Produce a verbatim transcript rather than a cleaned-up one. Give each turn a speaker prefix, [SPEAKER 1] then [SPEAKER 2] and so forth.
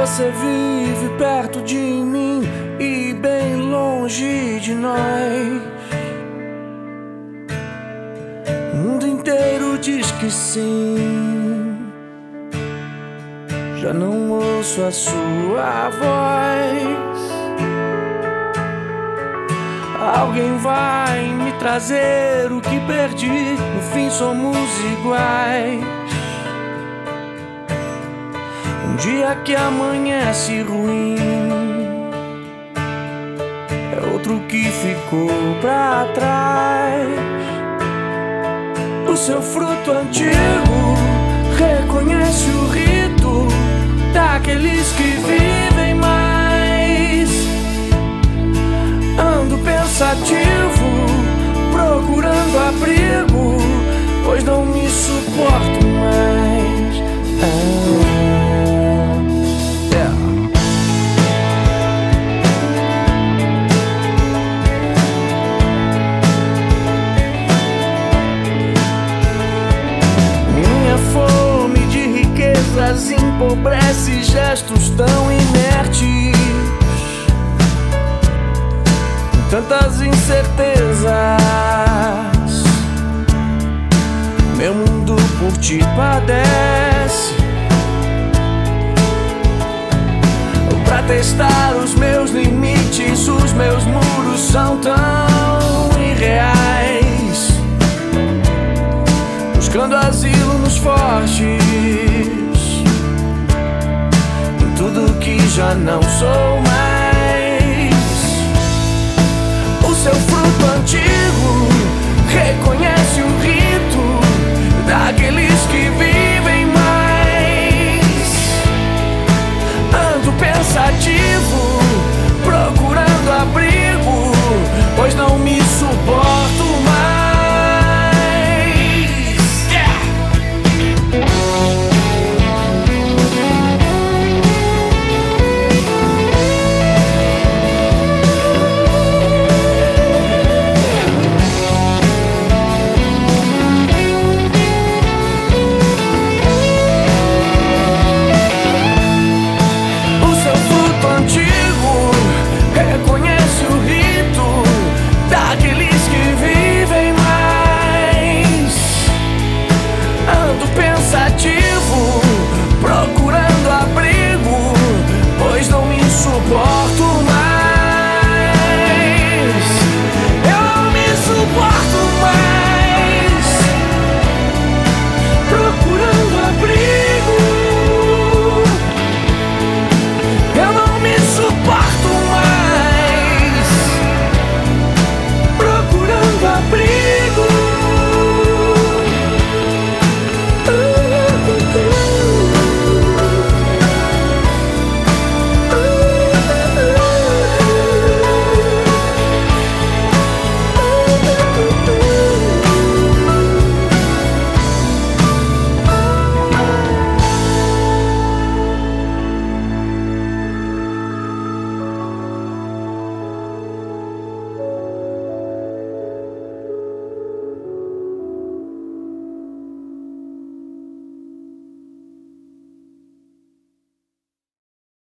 [SPEAKER 1] Você vive perto de mim e bem longe de nós. O mundo inteiro diz que sim. Já não ouço a sua voz. Alguém vai me trazer o que perdi. No fim somos iguais. Um dia que amanhece ruim é outro que ficou pra trás. O seu fruto antigo reconhece o rito daqueles que vivem mais. Ando pensativo, procurando abrigo, pois não me suporto mais. Ah. Empobrece gestos tão inertes, com tantas incertezas. Meu mundo por ti padece. Pra testar os meus limites, os meus muros são tão irreais, buscando asilo nos fortes, tudo que já não sou mais. O seu fruto antigo reconhece o rito daquele